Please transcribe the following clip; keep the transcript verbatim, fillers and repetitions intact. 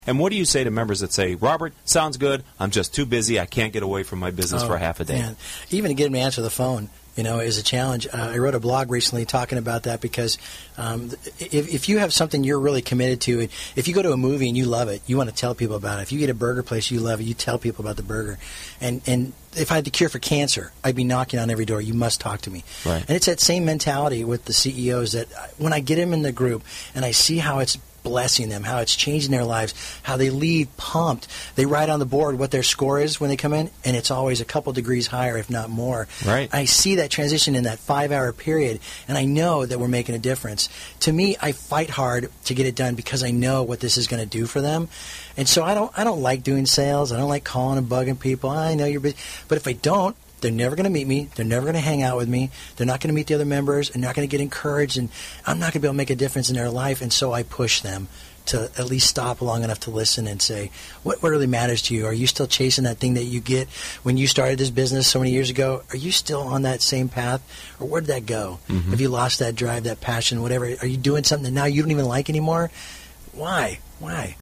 And what do you say to members that say, Robert, sounds good, I'm just too busy, I can't get away from my business oh, for half a day? Man. Even to get them to answer the phone, you know, is a challenge. Uh, I wrote a blog recently talking about that because um, if, if you have something you're really committed to, if you go to a movie and you love it, you want to tell people about it. If you get a burger place, you love it, you tell people about the burger. And, and if I had the cure for cancer, I'd be knocking on every door. You must talk to me. Right. And it's that same mentality with the C E Os that when I get them in the group and I see how it's blessing them, how it's changing their lives, how they leave pumped. They write on the board what their score is when they come in, and it's always a couple degrees higher, if not more. Right. I see that transition in that five-hour period, and I know that we're making a difference. To me, I fight hard to get it done because I know what this is going to do for them. And so I don't I don't like doing sales. I don't like calling and bugging people. I know you're busy. But if I don't, they're never going to meet me. They're never going to hang out with me. They're not going to meet the other members. They're not going to get encouraged, and I'm not going to be able to make a difference in their life. And so I push them to at least stop long enough to listen and say, what, what really matters to you? Are you still chasing that thing that you get when you started this business so many years ago? Are you still on that same path? Or where did that go? Mm-hmm. Have you lost that drive, that passion, whatever? Are you doing something that now you don't even like anymore? Why? Why?